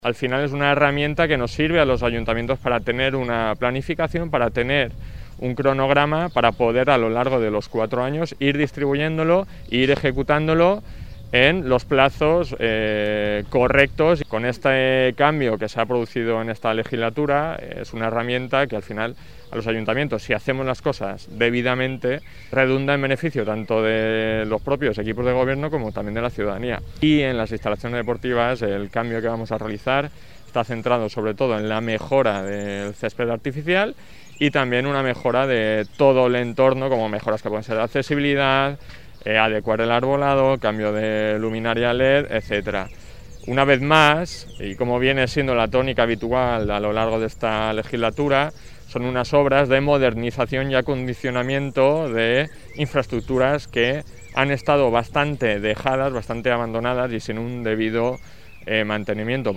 Al final es una herramienta que nos sirve a los ayuntamientos para tener una planificación, para tener un cronograma, para poder a lo largo de los 4 años ir distribuyéndolo e ir ejecutándolo en los plazos correctos. Con este cambio que se ha producido en esta legislatura, es una herramienta que al final a los ayuntamientos, si hacemos las cosas debidamente, redunda en beneficio tanto de los propios equipos de gobierno como también de la ciudadanía. Y en las instalaciones deportivas el cambio que vamos a realizar está centrado sobre todo en la mejora del césped artificial y también una mejora de todo el entorno, como mejoras que pueden ser de accesibilidad, adecuar el arbolado, cambio de luminaria LED, etcétera. Una vez más, y como viene siendo la tónica habitual a lo largo de esta legislatura, son unas obras de modernización y acondicionamiento de infraestructuras que han estado bastante dejadas, bastante abandonadas y sin un debido mantenimiento.